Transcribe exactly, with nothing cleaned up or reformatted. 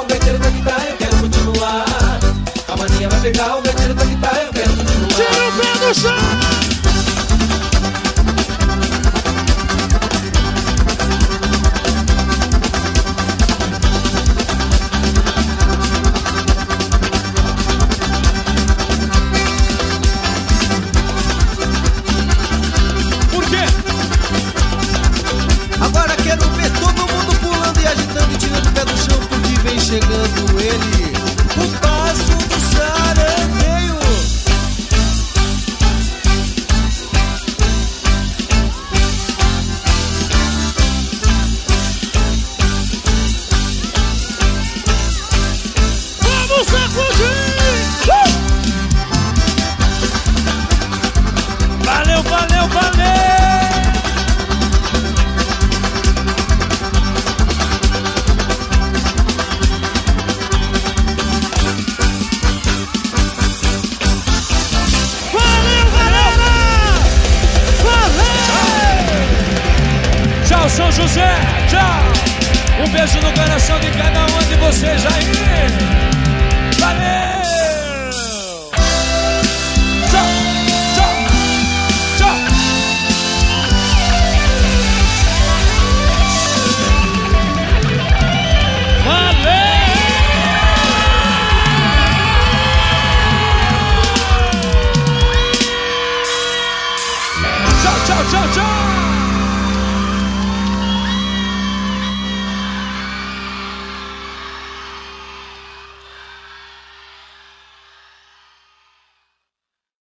o gaiteiro da guitarra, eu quero continuar. A mania vai pegar o gaiteiro da guitarra, eu quero continuar. Tira o pé do chão! Chegando ele, o passo do sarandeio. Vamos sacudir! Uh! Valeu, valeu, valeu! São José, tchau! Um beijo no coração de cada um de vocês aí! Valeu!